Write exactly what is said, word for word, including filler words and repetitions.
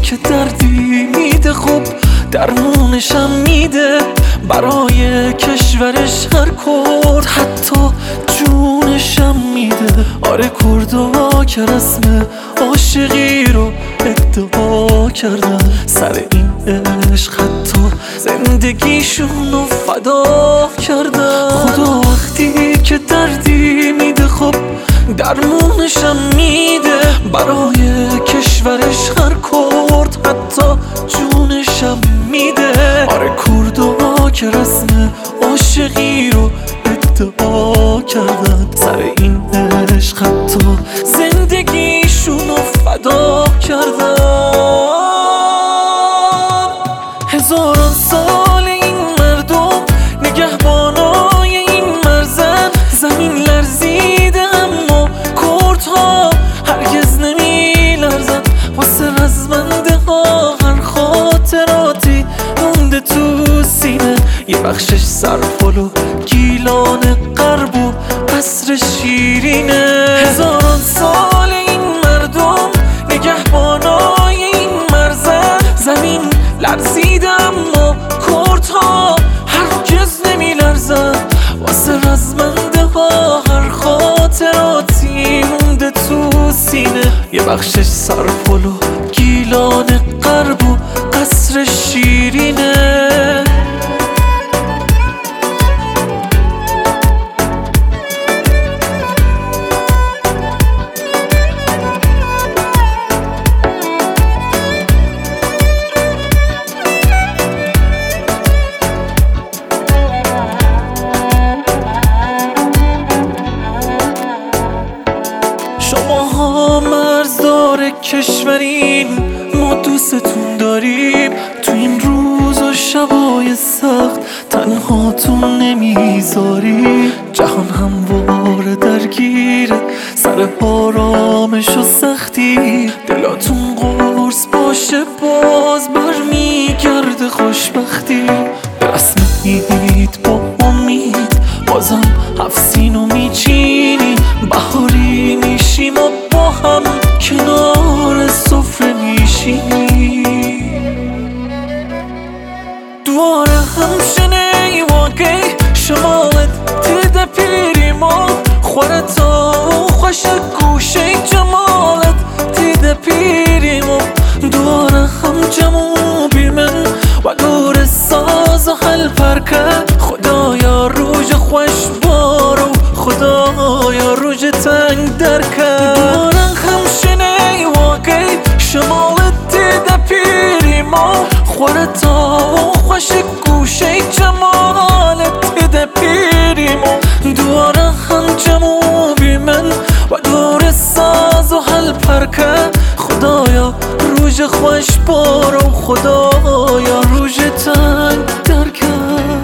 که دردی میده خوب درمونشم میده، برای کشورش هر کرد حتی جونشم میده. آره کردا که رسم عاشقی رو ادعا کردن، سر این عشق حتی زندگیشون رو فدا کردن. خدا وقتی که دردی میده خب درمونشم میده، برای کشورش هر کرد حتی جونشم میده. آره کردا که رسم عاشقی رو ادعا کردن، سر این عشق حتی زندگیشون رو فدا کردن. هزاران سال این مردم نگهبانای این مرزن، زمین لرزیده اما کردها هرگز نمی لرزن. واسه رزمنده ها هر خاطراتی مونده تو سینه، یه بخشش سرپل و گیلان غرب و قصر شیرینه. هزاران سال این مردم نگهبانای این مرزن، زمین لرزیده اما کردها هرگز نمی لرزن. واسه رزمنده ها هر خاطراتی مونده تو سینه، یه بخشش سرپل و گیلان غرب و قصر شیرینه. شماها مرزدار کشورین، ما دوستتون داریم. تو این روز و شبای سخت تنهاتون نمیذاریم. جهان همواره درگیره سر آرامش و سختی، دلاتون قرص باشه باز برمیگرده خوشبختی. به رسم عید با امید بازم هفت سینو میچینی، بهاری میشیم و با هم کنار سفره میشینی. دواره همشنه واقعی شمالت تیده پیری ما خورتا خوش گوشه جمالت تیده پیری ما. دواره هم جمو بی من و دور ساز و حل پرکه، خدایا روژ خوش بارو خدایا روژ تنگ درکه. دواره همشنه واقعی شمالت تیده پیری ما خورتا خوش گوشه جمالت تیده پیری ما. دواره هم جمو بی من و دور ساز و حل پرکه، خدایا روژ خوش بارو خدایا روژ تنگ درکه.